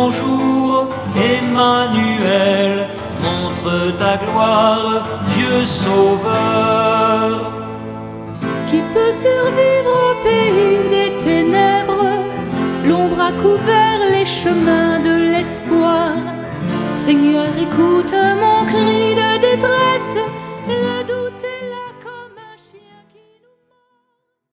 jour, Emmanuel, montre ta gloire, Dieu sauveur. Qui peut survivre au pays des ténèbres? L'ombre a couvert les chemins de l'espoir. Seigneur, écoute mon cri de détresse.